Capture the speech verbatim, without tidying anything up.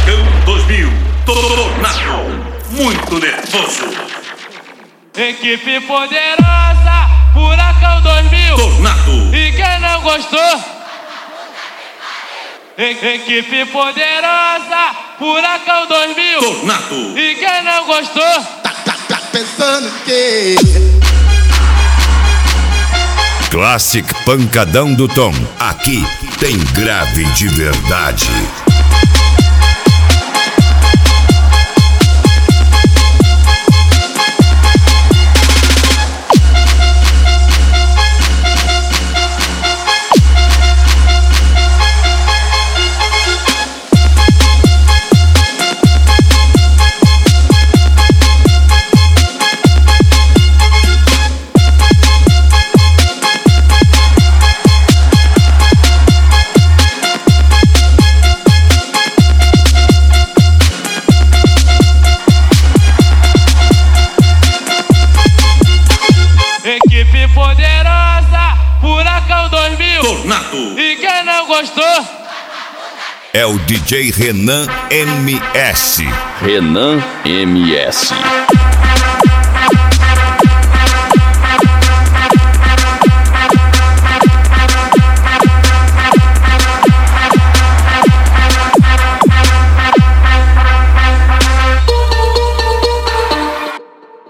Furacão dois mil, Tornado, muito nervoso. Equipe poderosa, Furacão dois mil, Tornado. E quem não gostou? E- Equipe poderosa, Furacão dois mil, Tornado. E quem não gostou? Tá, tá, tá pensando que Classic Pancadão do Tom. Aqui tem grave de verdade. Equipe poderosa, Furacão dois mil, Tornado. E quem não gostou? É o D J Renan M S. Renan M S.